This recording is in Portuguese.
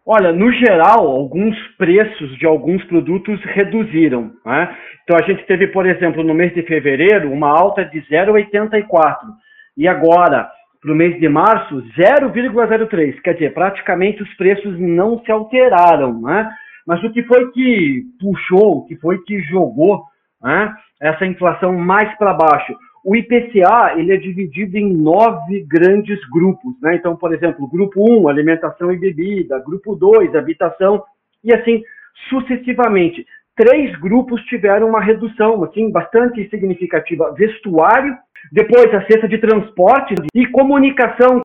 Olha, no geral, alguns preços de alguns produtos reduziram, né? Então a gente teve, por exemplo, no mês de fevereiro, uma alta de 0,84 e agora, para o mês de março, 0,03. Quer dizer, praticamente os preços não se alteraram, né? Mas o que foi que puxou, o que foi que jogou, né, essa inflação mais para baixo? O IPCA ele é dividido em 9 grandes grupos, né? Então, por exemplo, grupo 1, alimentação e bebida, grupo 2, habitação, e assim sucessivamente. 3 grupos tiveram uma redução assim, bastante significativa: vestuário, depois a cesta de transporte e comunicação,